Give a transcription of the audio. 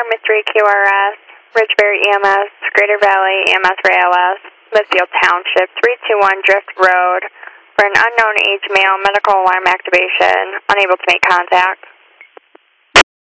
Mystery QRS, Ridgeberry EMS, Greater Valley EMS for ALS, Smithfield Township, 321 Drift Road, for an unknown age male, medical alarm activation, unable to make contact.